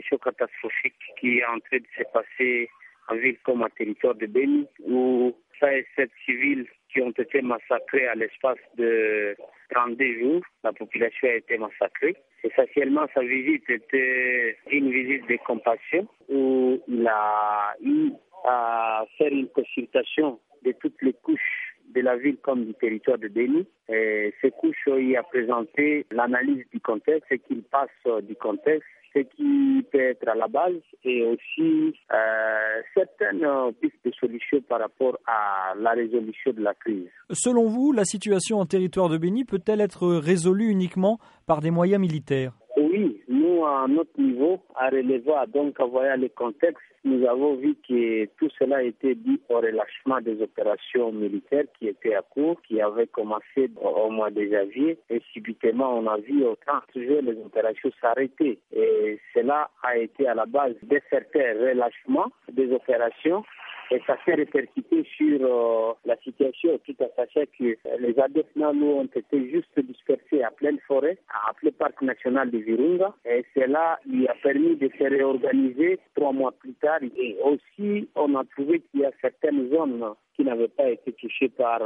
situation catastrophique qui est en train de se passer en ville comme en territoire de Béni, où 7 civils qui ont été massacrés à l'espace de 32 jours. La population a été massacrée. Essentiellement, sa visite était une visite de compassion où il a eu à faire une consultation de toutes les couches de la ville comme du territoire de Béni. Et ces couches ont eu à présenter l'analyse du contexte, ce qu'il passe du contexte, ce qui peut être à la base et aussi certaines pistes de solutions par rapport à la résolution de la crise. Selon vous, la situation en territoire de Béni peut-elle être résolue uniquement par des moyens militaires ? Oui, nous, à notre niveau, à Releva, donc en voyant le contexte, nous avons vu que tout cela était dû au relâchement des opérations militaires qui étaient à court, qui avaient commencé au mois de janvier. Et subitement, on a vu au 30 juillet les opérations s'arrêter. Et cela a été à la base de certains relâchements des opérations. Et ça s'est répercuté sur la situation, tout en sachant que les ADF NALU ont été juste dispersés à pleine forêt, à plein parc national de Virunga. Et cela lui a permis de se réorganiser 3 mois plus tard. Et aussi, on a trouvé qu'il y a certaines zones qui n'avaient pas été touchées par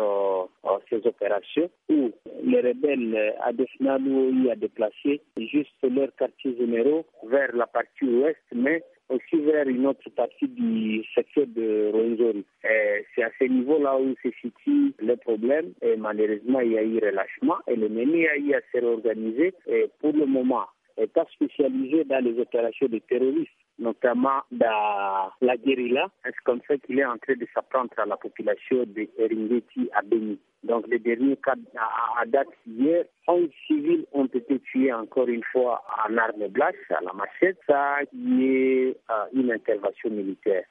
ces opérations, où les rebelles ADF NALU ont eu à déplacer juste leurs quartiers généraux vers la partie ouest, mais aussi vers une autre partie du secteur de Rwenzori. C'est à ce niveau-là où se situe le problème. Et malheureusement, il y a eu relâchement et le MENI a eu à se réorganiser. Et pour le moment, étant spécialisé dans les opérations de terroristes, notamment dans la guérilla, c'est comme ça qu'il est en train de s'apprendre à la population de Eringeti à Béni. Donc, les derniers cas à date hier, 11 civils ont été tués encore une fois en armes blanches, à la machette. Ça y est une intervention militaire.